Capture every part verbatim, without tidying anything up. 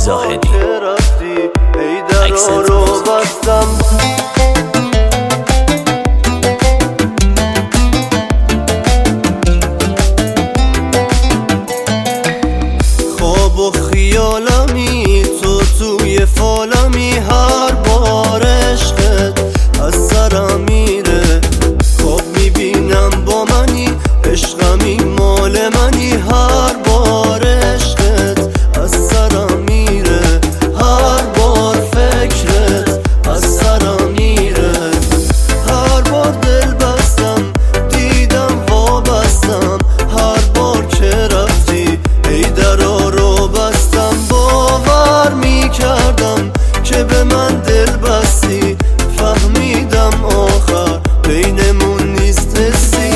زاهدی. هیدر رو بستم خواب و خیالمی تو توی فالمی، هر بار عشقت از سرم میره. خواب میبینم با منی، عشقمی مال منی، هر بار عشقت از سرم میره. هر بار فکرت از سرم میره. هر بار دل بستم دیدم وابستم، هر بار که رفتی هیدر رو بستم. باور میکردم که به من دل بستی، فهمیدم آخر بینمون نیست حسی.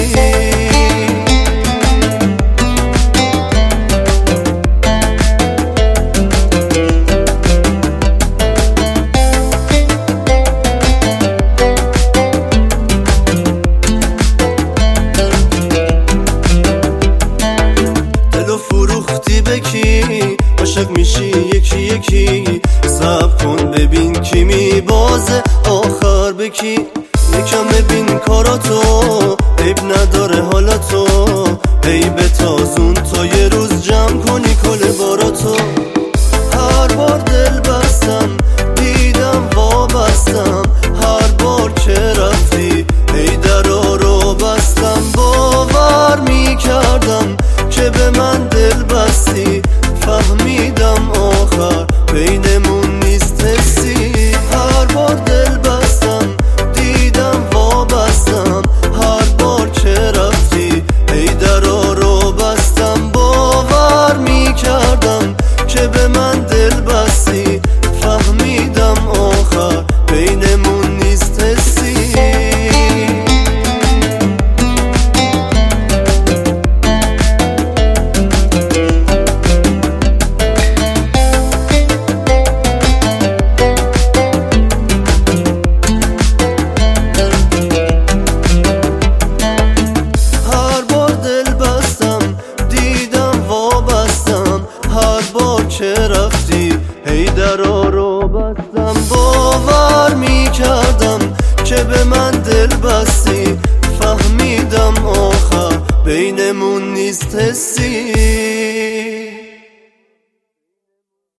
دلو فروختی به کی؟ عاشق میشی یکی یکی، صبر کن ببین کی میبازه آخر به کی. یکم ببین کاراتو، عیب نداره حالا تو. عیب تازون تا یه روز جمع کنی کل باراتو. هر بار دل بستم دیدم وابستم، هر بار که رفتی هیدر رو بستم. باور میکردم که به من دل بستی، فهمیدم آخر بینمون نیست حسی. هر بار دل بستم دیدم وابستم، هر بار که رفتی هیدر رو بستم. باور میکردم که به من دل بستی، فهمیدم آخر بینمون نیست حسی. که رفتی هیدر رو بستم. باور میکردم که به من دل بستی، فهمیدم آخر بینمون نیست حسی.